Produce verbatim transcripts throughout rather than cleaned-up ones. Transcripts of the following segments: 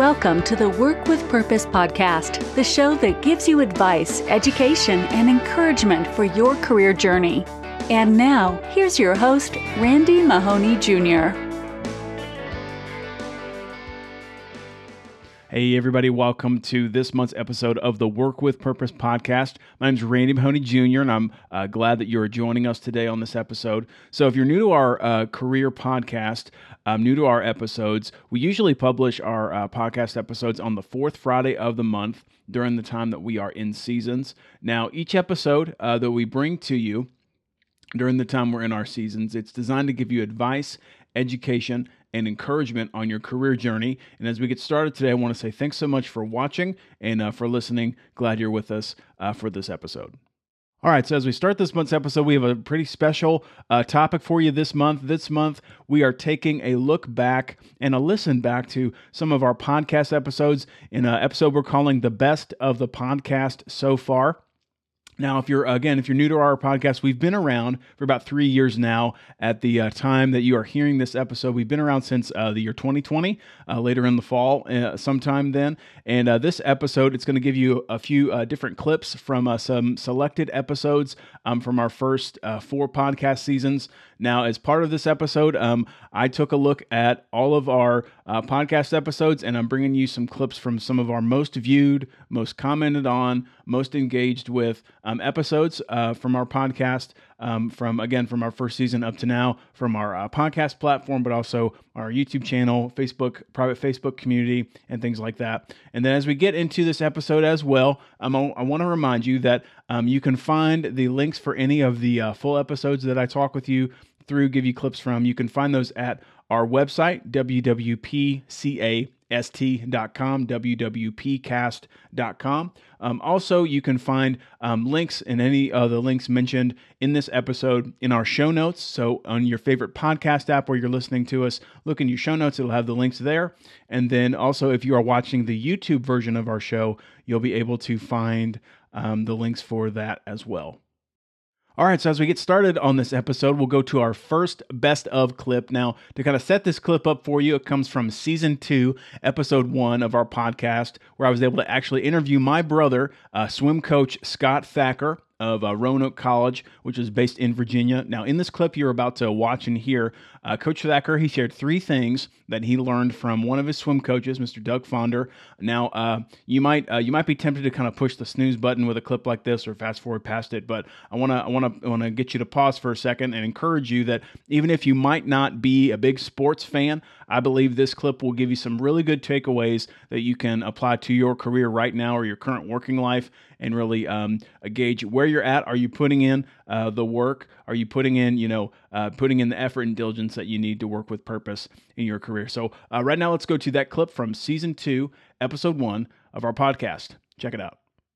Welcome to the Work with Purpose podcast, the show that gives you advice, education, and encouragement for your career journey. And now, here's your host, Randy Mahoney Junior Hey everybody, welcome to this month's episode of the Work with Purpose podcast. My name is Randy Mahoney Junior and I'm uh, glad that you're joining us today on this episode. So if you're new to our uh, career podcast, um, new to our episodes, we usually publish our uh, podcast episodes on the fourth Friday of the month during the time that we are in seasons. Now, each episode uh, that we bring to you during the time we're in our seasons, it's designed to give you advice, education, and encouragement on your career journey. And as we get started today, I want to say thanks so much for watching and uh, for listening. Glad you're with us uh, for this episode. All right, so as we start this month's episode, we have a pretty special uh, topic for you this month. This month, we are taking a look back and a listen back to some of our podcast episodes in an episode we're calling The Best of the Podcast So Far. Now, if you're, again, if you're new to our podcast, we've been around for about three years now at the uh, time that you are hearing this episode. We've been around since uh, the year twenty twenty, uh, later in the fall, uh, sometime then. And uh, this episode, it's going to give you a few uh, different clips from uh, some selected episodes um, from our first uh, four podcast seasons. Now, as part of this episode, um, I took a look at all of our uh, podcast episodes, and I'm bringing you some clips from some of our most viewed, most commented on, most engaged with um, episodes uh, from our podcast, um, from, again, from our first season up to now, from our uh, podcast platform, but also our YouTube channel, Facebook, private Facebook community, and things like that. And then as we get into this episode as well, um, I, I want to remind you that um, you can find the links for any of the uh, full episodes that I talk with you through, give you clips from. You can find those at our website, w w p cast dot com, w w p cast dot com. Um, also, you can find um, links in any of the links mentioned in this episode in our show notes. So on your favorite podcast app where you're listening to us, look in your show notes. It'll have the links there. And then also, if you are watching the YouTube version of our show, you'll be able to find um, the links for that as well. All right, so as we get started on this episode, we'll go to our first best of clip. Now, to kind of set this clip up for you, it comes from season two, episode one of our podcast, where I was able to actually interview my brother, uh, swim coach Scott Thacker of uh, Roanoke College, which is based in Virginia. Now, in this clip you're about to watch and hear, uh, Coach Thacker, he shared three things that he learned from one of his swim coaches, Mister Doug Fonder. Now, uh, you might uh, you might be tempted to kind of push the snooze button with a clip like this or fast forward past it, but I want to I want to I want to get you to pause for a second and encourage you that even if you might not be a big sports fan, I believe this clip will give you some really good takeaways that you can apply to your career right now or your current working life and really um, gauge where you're at. Are you putting in uh, the work? Are you putting in, you know, uh, putting in the effort and diligence that you need to work with purpose in your career? So uh, right now, let's go to that clip from season two, episode one of our podcast. Check it out.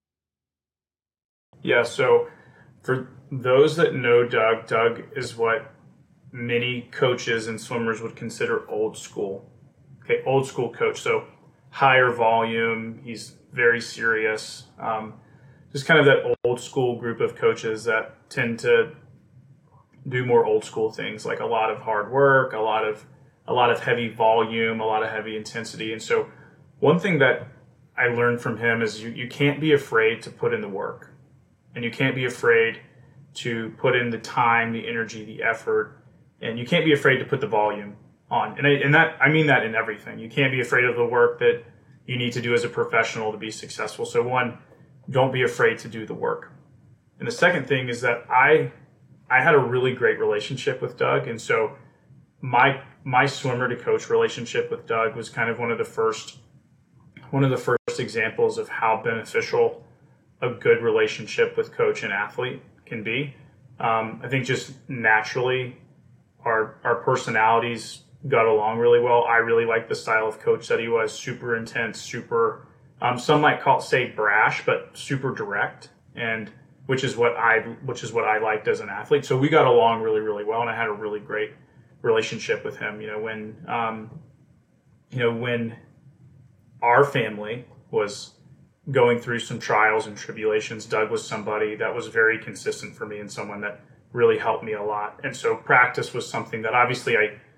Yeah, so for those that know Doug, Doug is what many coaches and swimmers would consider old school. Okay, old school coach. So higher volume, he's very serious. Um, just kind of that old school group of coaches that tend to do more old school things, like a lot of hard work, a lot of a lot of heavy volume, a lot of heavy intensity. And so one thing that I learned from him is you, you can't be afraid to put in the work, and you can't be afraid to put in the time, the energy, the effort, and you can't be afraid to put the volume on. And I, and that I mean that in everything. You can't be afraid of the work that you need to do as a professional to be successful. So one, don't be afraid to do the work. And the second thing is that I I had a really great relationship with Doug. And so my my swimmer to coach relationship with Doug was kind of one of the first one of the first examples of how beneficial a good relationship with coach and athlete can be. Um, I think just naturally our our personalities got along really well. I really liked the style of coach that he was, super intense, super, um, some might call it, say brash, but super direct, and which is what I which is what I liked as an athlete. So we got along really, really well, and I had a really great relationship with him. You know, when um, you know when our family was going through some trials and tribulations, Doug was somebody that was very consistent for me and someone that really helped me a lot. And so practice was something that obviously I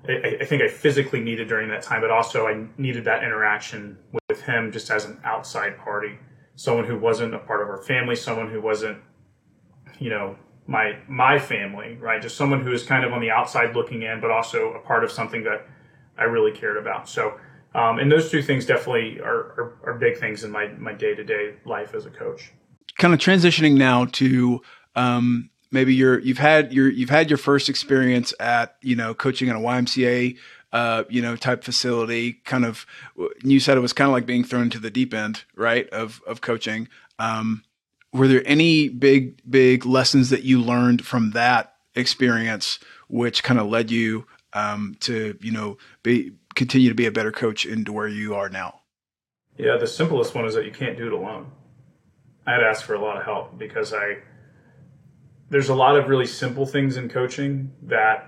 I, I think I physically needed during that time, but also I needed that interaction with him just as an outside party, someone who wasn't a part of our family, someone who wasn't, you know, my my family, right? Just someone who is kind of on the outside looking in, but also a part of something that I really cared about. So, um, and those two things definitely are, are, are big things in my, my day-to-day life as a coach. Kind of transitioning now to um, maybe you're, you've had your, you've had your first experience at, you know, coaching in a Y M C A, uh, you know, type facility. Kind of, you said it was kind of like being thrown into the deep end, right? Of, of coaching. Um, were there any big, big lessons that you learned from that experience, which kind of led you um, to, you know, be, continue to be a better coach into where you are now? Yeah. The simplest one is that you can't do it alone. I had asked for a lot of help because I, there's a lot of really simple things in coaching that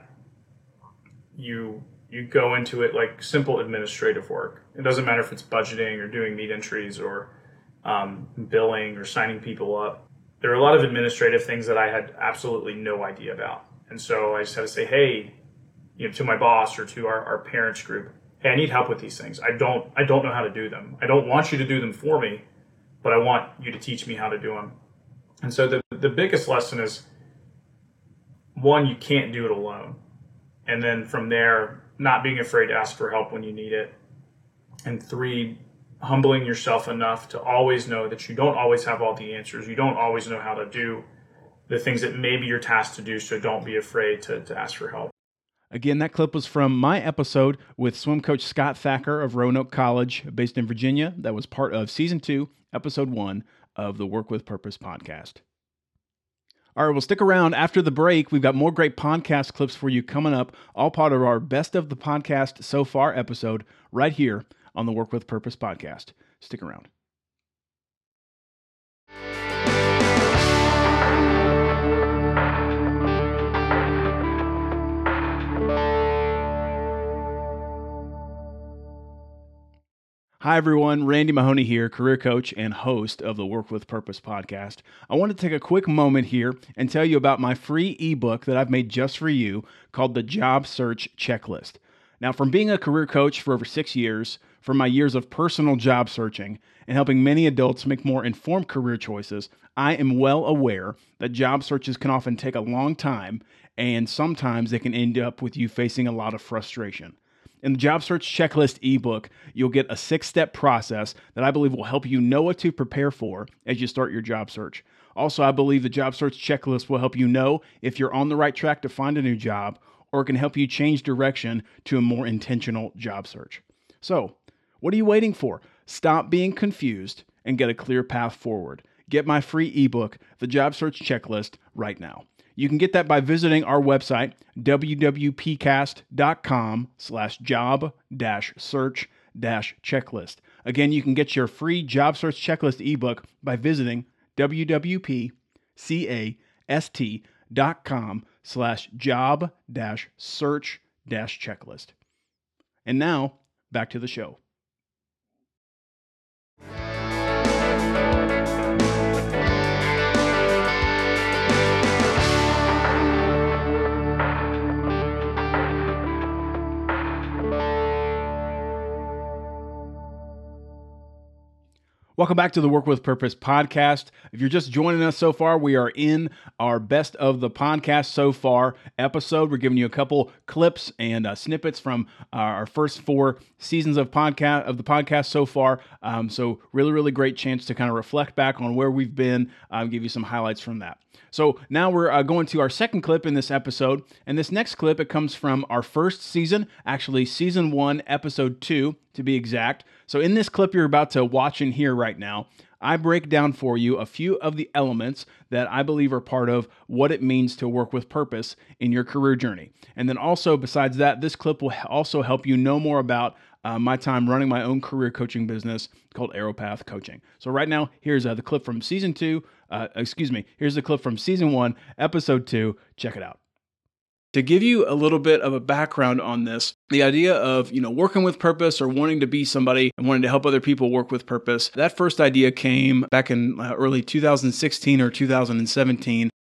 you, you go into it like simple administrative work. It doesn't matter if it's budgeting or doing meet entries or um, billing or signing people up. There are a lot of administrative things that I had absolutely no idea about. And so I just had to say, hey, you know, to my boss or to our, our parents group, hey, I need help with these things. I don't, I don't know how to do them. I don't want you to do them for me, but I want you to teach me how to do them. And so the, the biggest lesson is, one, you can't do it alone. And then from there, not being afraid to ask for help when you need it. And three, humbling yourself enough to always know that you don't always have all the answers. You don't always know how to do the things that maybe you're tasked to do, so don't be afraid to, to ask for help. Again, that clip was from my episode with swim coach Scott Thacker of Roanoke College, based in Virginia. That was part of season two, episode one of the Work with Purpose podcast. All right, well, stick around after the break. We've got more great podcast clips for you coming up, all part of our Best of the Podcast So Far episode right here on the Work with Purpose podcast. Stick around. Hi, everyone. Randy Mahoney here, career coach and host of the Work with Purpose podcast. I want to take a quick moment here and tell you about my free ebook that I've made just for you called the Job Search Checklist. Now, from being a career coach for over six years, from my years of personal job searching and helping many adults make more informed career choices, I am well aware that job searches can often take a long time, and sometimes they can end up with you facing a lot of frustration. In the Job Search Checklist ebook, you'll get a six-step process that I believe will help you know what to prepare for as you start your job search. Also, I believe the Job Search Checklist will help you know if you're on the right track to find a new job, or it can help you change direction to a more intentional job search. So, what are you waiting for? Stop being confused and get a clear path forward. Get my free ebook, The Job Search Checklist, right now. You can get that by visiting our website, www.pcast.com slash job dash search dash checklist. Again, you can get your free job search checklist ebook by visiting www.pcast.com slash job dash search dash checklist. And now, back to the show. Welcome back to the Work with Purpose podcast. If you're just joining us so far, we are in our Best of the Podcast So Far episode. We're giving you a couple clips and uh, snippets from uh, our first four seasons of podcast of the podcast so far. Um, so really, really great chance to kind of reflect back on where we've been, uh, give you some highlights from that. So now we're uh, going to our second clip in this episode. And this next clip, it comes from our first season, actually season one, episode two, to be exact. So in this clip you're about to watch and hear right now, I break down for you a few of the elements that I believe are part of what it means to work with purpose in your career journey. And then also, besides that, this clip will also help you know more about uh, my time running my own career coaching business called Aeropath Coaching. So right now, here's uh, the clip from season two. Uh, excuse me. Here's the clip from season one, episode two. Check it out. To give you a little bit of a background on this, the idea of, you know, working with purpose or wanting to be somebody and wanting to help other people work with purpose, that first idea came back in uh, early two thousand sixteen or two thousand seventeen.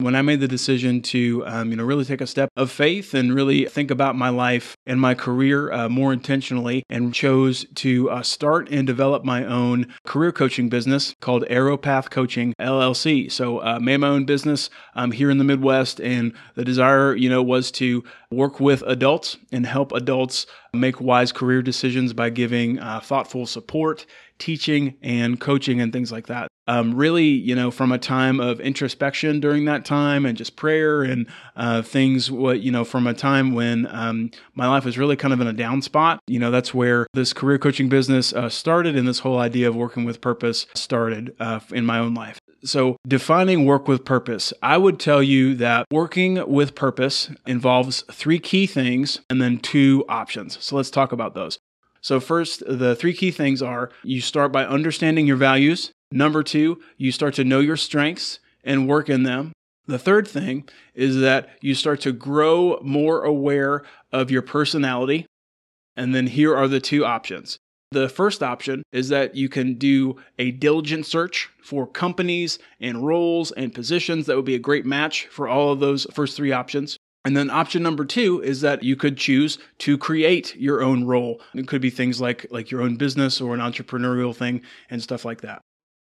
When I made the decision to, um, you know, really take a step of faith and really think about my life and my career uh, more intentionally, and chose to uh, start and develop my own career coaching business called Aeropath Coaching L L C. So, uh, made my own business um, here in the Midwest, and the desire, you know, was to work with adults and help adults make wise career decisions by giving uh, thoughtful support, teaching, and coaching, and things like that. Um, really, you know, from a time of introspection during that time and just prayer and uh, things, what, you know, from a time when um, my life was really kind of in a down spot, you know, that's where this career coaching business uh, started, and this whole idea of working with purpose started uh, in my own life. So defining work with purpose, I would tell you that working with purpose involves three key things and then two options. So let's talk about those. So first, the three key things are: you start by understanding your values. Number two, you start to know your strengths and work in them. The third thing is that you start to grow more aware of your personality. And then here are the two options. The first option is that you can do a diligent search for companies and roles and positions that would be a great match for all of those first three options. And then option number two is that you could choose to create your own role. It could be things like, like your own business or an entrepreneurial thing and stuff like that.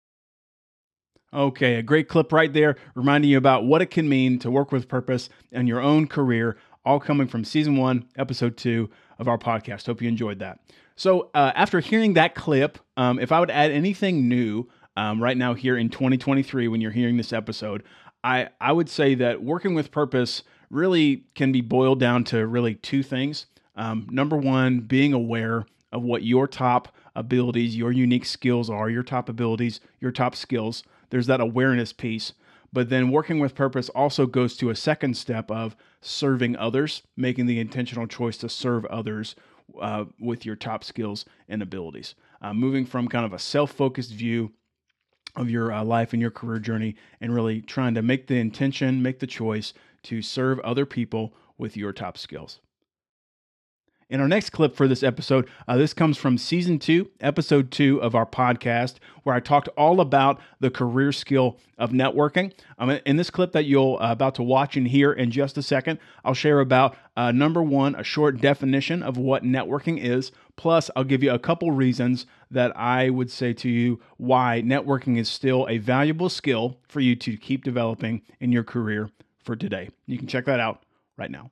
Okay, a great clip right there, reminding you about what it can mean to work with purpose in your own career, all coming from season one, episode two of our podcast. Hope you enjoyed that. So uh, after hearing that clip, um, if I would add anything new um, right now here in twenty twenty-three, when you're hearing this episode, I, I would say that working with purpose really can be boiled down to really two things. Um, number one, being aware of what your top abilities, your unique skills are, your top abilities, your top skills. There's that awareness piece. But then working with purpose also goes to a second step of serving others, making the intentional choice to serve others uh, with your top skills and abilities. Uh, moving from kind of a self-focused view of your uh, life and your career journey, and really trying to make the intention, make the choice to serve other people with your top skills. In our next clip for this episode, uh, this comes from season two, episode two of our podcast, where I talked all about the career skill of networking. Um, in this clip that you'll uh, about to watch and hear in just a second, I'll share about uh, number one, a short definition of what networking is. Plus, I'll give you a couple reasons that I would say to you why networking is still a valuable skill for you to keep developing in your career for today. You can check that out right now.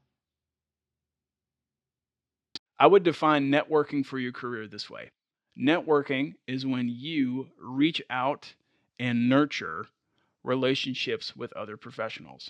I would define networking for your career this way. Networking is when you reach out and nurture relationships with other professionals.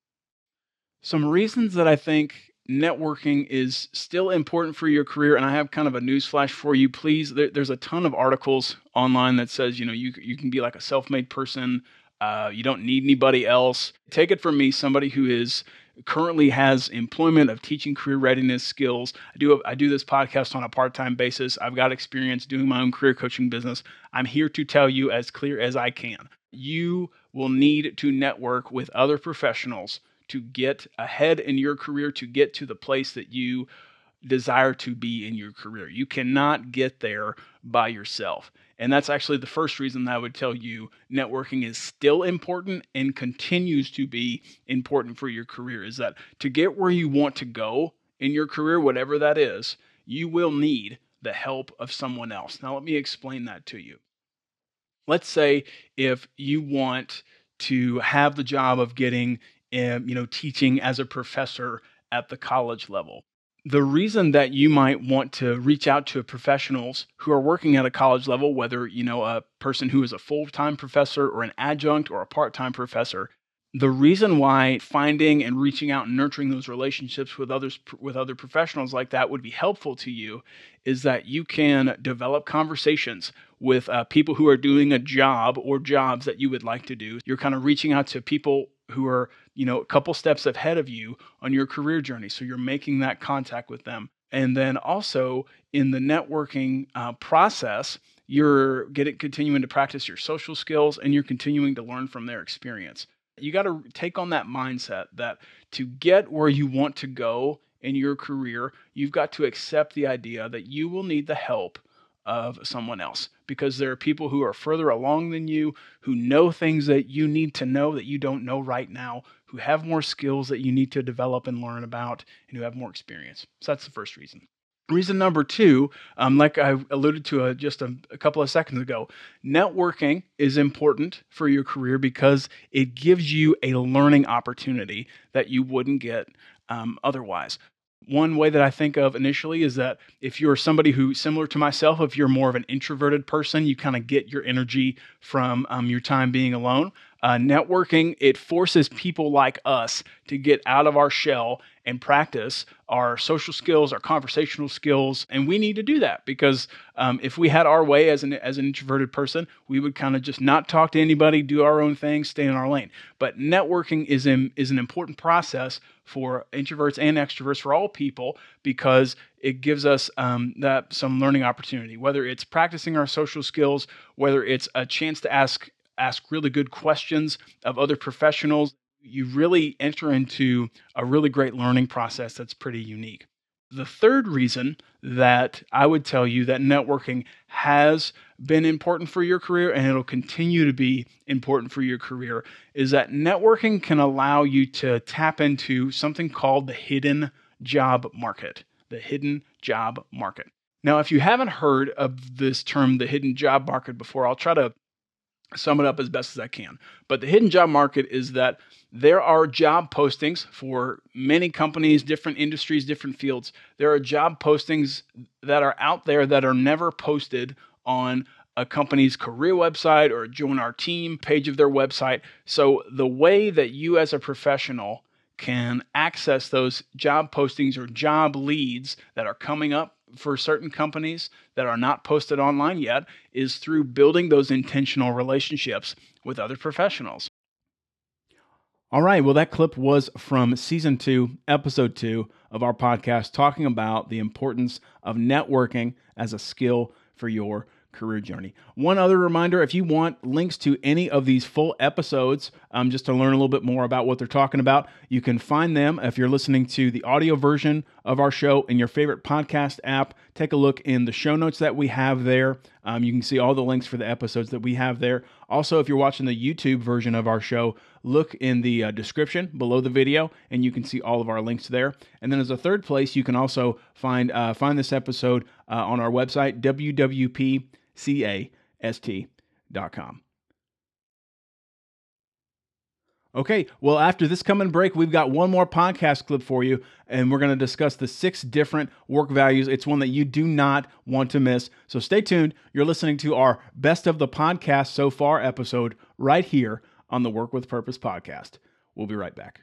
Some reasons that I think networking is still important for your career, and I have kind of a newsflash for you. Please, there, there's a ton of articles online that says, you know, you you can be like a self-made person. Uh, you don't need anybody else. Take it from me, somebody who is currently has employment of teaching career readiness skills. I do I do this podcast on a part-time basis. I've got experience doing my own career coaching business. I'm here to tell you as clear as I can. You will need to network with other professionals to get ahead in your career, to get to the place that you desire to be in your career. You cannot get there by yourself. And that's actually the first reason that I would tell you networking is still important and continues to be important for your career, is that to get where you want to go in your career, whatever that is, you will need the help of someone else. Now, let me explain that to you. Let's say if you want to have the job of getting, um, you know, teaching as a professor at the college level. The reason that you might want to reach out to professionals who are working at a college level, whether, you know, a person who is a full-time professor or an adjunct or a part-time professor, the reason why finding and reaching out and nurturing those relationships with others, with other professionals like that would be helpful to you is that you can develop conversations with uh, people who are doing a job or jobs that you would like to do. You're kind of reaching out to people who are, you know, a couple steps ahead of you on your career journey. So you're making that contact with them. And then also in the networking uh, process, you're getting continuing to practice your social skills and you're continuing to learn from their experience. You got to take on that mindset that to get where you want to go in your career, you've got to accept the idea that you will need the help of someone else, because there are people who are further along than you, who know things that you need to know that you don't know right now, who have more skills that you need to develop and learn about, and who have more experience. So that's the first reason. Reason number two, um, like I alluded to uh, just a, a couple of seconds ago, networking is important for your career because it gives you a learning opportunity that you wouldn't get um, otherwise. One way that I think of initially is that if you're somebody who, similar to myself, if you're more of an introverted person, you kind of get your energy from um, your time being alone. Uh, networking, it forces people like us to get out of our shell and practice our social skills, our conversational skills. And we need to do that because um, if we had our way as an as an introverted person, we would kind of just not talk to anybody, do our own thing, stay in our lane. But networking is, in, is an important process for introverts and extroverts, for all people, because it gives us um, that some learning opportunity, whether it's practicing our social skills, whether it's a chance to ask ask really good questions of other professionals. You really enter into a really great learning process that's pretty unique. The third reason that I would tell you that networking has been important for your career and it'll continue to be important for your career is that networking can allow you to tap into something called the hidden job market. The hidden job market. Now, if you haven't heard of this term, the hidden job market, before, I'll try to sum it up as best as I can. But the hidden job market is that there are job postings for many companies, different industries, different fields. There are job postings that are out there that are never posted on a company's career website or join our team page of their website. So the way that you as a professional can access those job postings or job leads that are coming up for certain companies that are not posted online yet is through building those intentional relationships with other professionals. All right, well, that clip was from season two, episode two of our podcast, talking about the importance of networking as a skill for your career journey. One other reminder, if you want links to any of these full episodes, um, just to learn a little bit more about what they're talking about, you can find them if you're listening to the audio version of our show in your favorite podcast app. Take a look in the show notes that we have there. Um, you can see all the links for the episodes that we have there. Also, if you're watching the YouTube version of our show, look in the uh, description below the video, and you can see all of our links there. And then as a third place, you can also find uh, find this episode uh, on our website, w w p cast dot com. Okay, well, after this coming break, we've got one more podcast clip for you, and we're going to discuss the six different work values. It's one that you do not want to miss. So stay tuned. You're listening to our Best of the Podcast So Far episode right here on the Work with Purpose podcast. We'll be right back.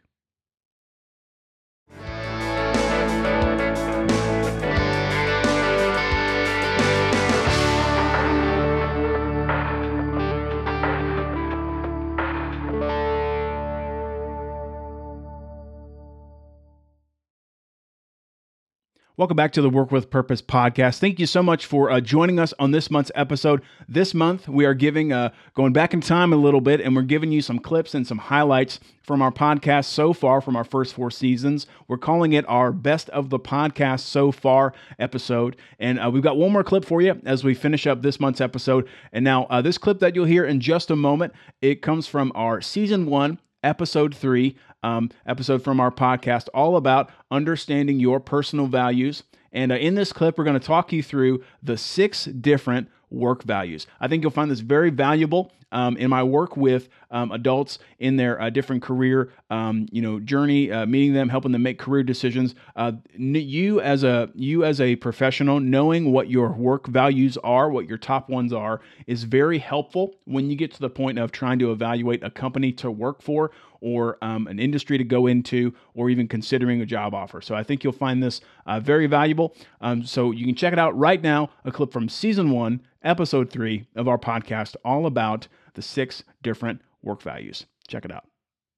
Welcome back to the Work with Purpose podcast. Thank you so much for uh, joining us on this month's episode. This month, we are giving, uh, going back in time a little bit, and we're giving you some clips and some highlights from our podcast so far from our first four seasons. We're calling it our Best of the Podcast So Far episode. And uh, we've got one more clip for you as we finish up this month's episode. And now, uh, this clip that you'll hear in just a moment, it comes from our season one, episode three, um, episode from our podcast, all about understanding your personal values. And uh, in this clip, we're going to talk you through the six different work values. I think you'll find this very valuable um, in my work with um, adults in their uh, different career, um, you know, journey, uh, meeting them, helping them make career decisions. Uh, you as a you as a professional, knowing what your work values are, what your top ones are, is very helpful when you get to the point of trying to evaluate a company to work for, or um, an industry to go into, or even considering a job offer. So I think you'll find this uh, very valuable. Um, so you can check it out right now, a clip from season one, episode three of our podcast, all about the six different work values. Check it out.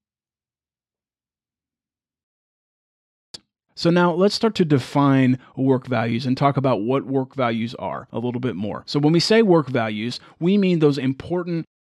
So now let's start to define work values and talk about what work values are a little bit more. So when we say work values, we mean those important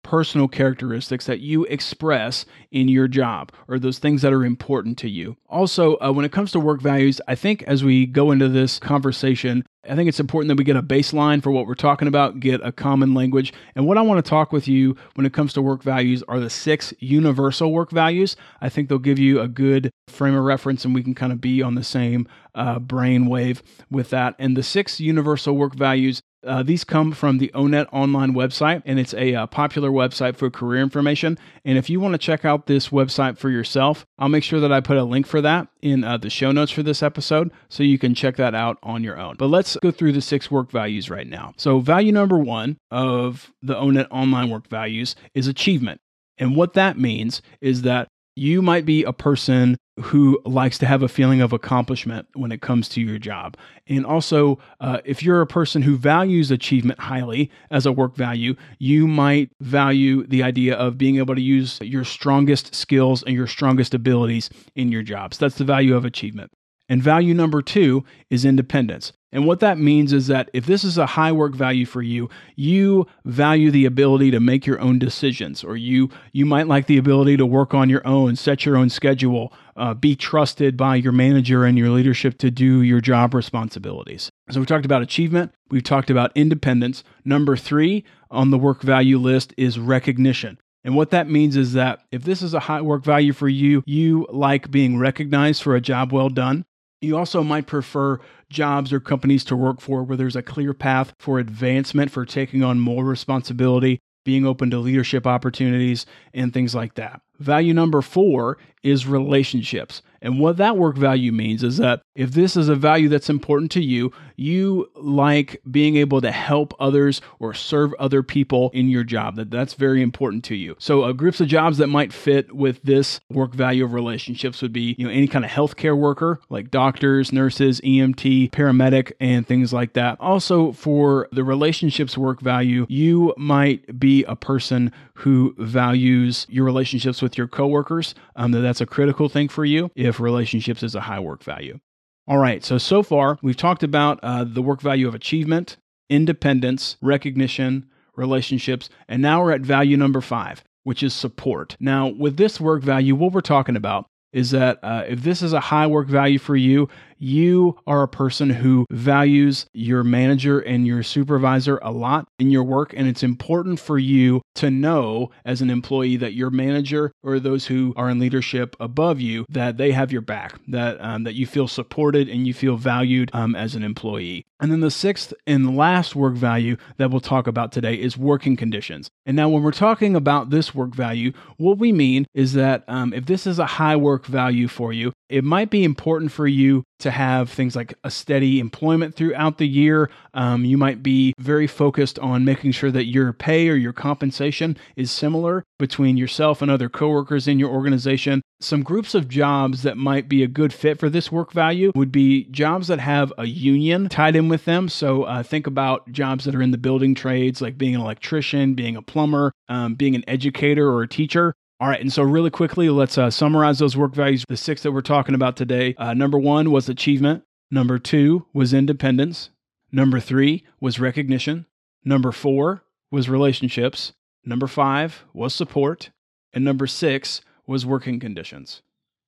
personal characteristics that you express in your job, or those things that are important to you. Also, uh, when it comes to work values, I think as we go into this conversation, I think it's important that we get a baseline for what we're talking about, get a common language. And what I want to talk with you when it comes to work values are the six universal work values. I think they'll give you a good frame of reference, and we can kind of be on the same uh, brain wave with that. And the six universal work values, Uh, these come from the O N E T online website, and it's a uh, popular website for career information. And if you want to check out this website for yourself, I'll make sure that I put a link for that in uh, the show notes for this episode, so you can check that out on your own. But let's go through the six work values right now. So value number one of the O N E T online work values is achievement. And what that means is that you might be a person who likes to have a feeling of accomplishment when it comes to your job. And also, uh, if you're a person who values achievement highly as a work value, you might value the idea of being able to use your strongest skills and your strongest abilities in your jobs. That's the value of achievement. And value number two is independence. And what that means is that if this is a high work value for you, you value the ability to make your own decisions, or you you might like the ability to work on your own, set your own schedule, uh, be trusted by your manager and your leadership to do your job responsibilities. So we talked about achievement. We've talked about independence. Number three on the work value list is recognition. And what that means is that if this is a high work value for you, you like being recognized for a job well done. You also might prefer jobs or companies to work for where there's a clear path for advancement, for taking on more responsibility, being open to leadership opportunities, and things like that. Value number four is relationships. And what that work value means is that if this is a value that's important to you, you like being able to help others or serve other people in your job. That that's very important to you. So uh, groups of jobs that might fit with this work value of relationships would be, you know, any kind of healthcare worker like doctors, nurses, E M T, paramedic, and things like that. Also, for the relationships work value, you might be a person who values your relationships with your coworkers. Um, that that's a critical thing for you if relationships is a high work value. All right, so so far we've talked about uh, the work value of achievement, independence, recognition, relationships, and now we're at value number five, which is support. Now, with this work value, what we're talking about is that uh, if this is a high work value for you, you are a person who values your manager and your supervisor a lot in your work, and it's important for you to know as an employee that your manager or those who are in leadership above you, that they have your back, that um, that you feel supported and you feel valued um, as an employee. And then the sixth and last work value that we'll talk about today is working conditions. And now when we're talking about this work value, what we mean is that um, if this is a high work value for you, it might be important for you to have things like a steady employment throughout the year. Um, you might be very focused on making sure that your pay or your compensation is similar between yourself and other coworkers in your organization. Some groups of jobs that might be a good fit for this work value would be jobs that have a union tied in with them. So uh, think about jobs that are in the building trades, like being an electrician, being a plumber, um, being an educator or a teacher. All right, and so really quickly, let's uh, summarize those work values. The six that we're talking about today. Uh, number one was achievement. Number two was independence. Number three was recognition. Number four was relationships. Number five was support. And number six was working conditions.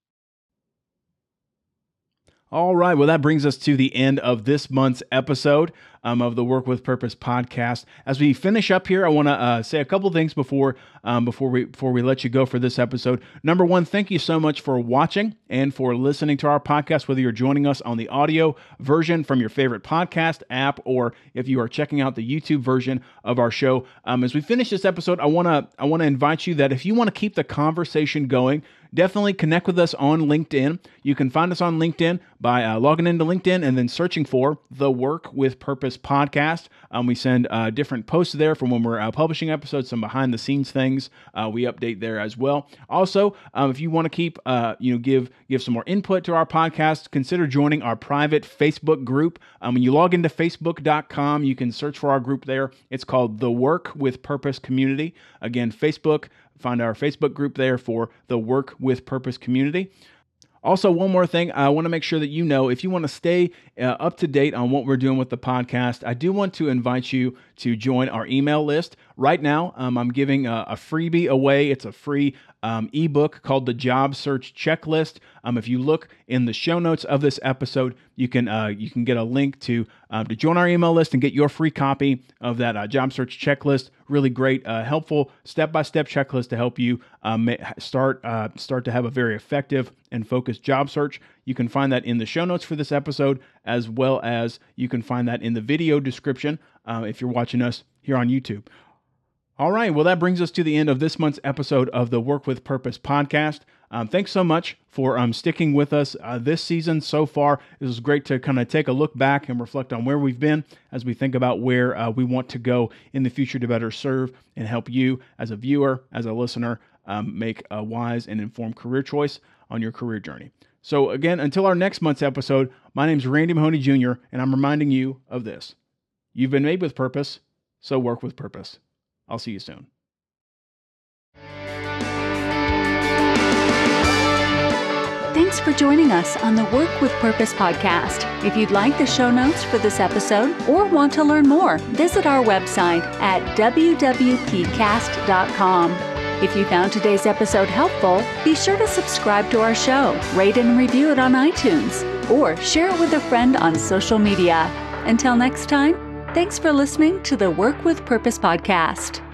All right, well, that brings us to the end of this month's episode um, of the Work with Purpose podcast. As we finish up here, I want to uh, say a couple things before um, before we before we let you go for this episode. Number one, thank you so much for watching and for listening to our podcast, whether you're joining us on the audio version from your favorite podcast app or if you are checking out the YouTube version of our show. Um, as we finish this episode, I want to I want to invite you that if you want to keep the conversation going, definitely connect with us on LinkedIn. You can find us on LinkedIn by uh, logging into LinkedIn and then searching for the Work with Purpose podcast. Um, we send uh, different posts there from when we're uh, publishing episodes, some behind the scenes things uh, we update there as well. Also, um, if you want to keep, uh, you know, give give some more input to our podcast, consider joining our private Facebook group. Um, when you log into facebook dot com, you can search for our group there. It's called the Work with Purpose Community. Again, Facebook. Find our Facebook group there for the Work with Purpose community. Also, one more thing, I want to make sure that you know, if you want to stay uh, up to date on what we're doing with the podcast, I do want to invite you to join our email list. Right now, um, I'm giving a, a freebie away. It's a free um, ebook called the Job Search Checklist. Um, if you look in the show notes of this episode, you can uh, you can get a link to um, to join our email list and get your free copy of that uh, Job Search Checklist. Really great, uh, helpful step-by-step checklist to help you um, start uh, start to have a very effective and focused job search. You can find that in the show notes for this episode, as well as you can find that in the video description uh, if you're watching us here on YouTube. All right, well, that brings us to the end of this month's episode of the Work with Purpose podcast. Um, thanks so much for um, sticking with us uh, this season so far. It was great to kind of take a look back and reflect on where we've been as we think about where uh, we want to go in the future to better serve and help you as a viewer, as a listener, um, make a wise and informed career choice on your career journey. So again, until our next month's episode, my name is Randy Mahoney Junior, and I'm reminding you of this. You've been made with purpose, so work with purpose. I'll see you soon. Thanks for joining us on the Work with Purpose podcast. If you'd like the show notes for this episode or want to learn more, visit our website at w w p cast dot com. If you found today's episode helpful, be sure to subscribe to our show, rate and review it on iTunes, or share it with a friend on social media. Until next time, thanks for listening to the Work with Purpose podcast.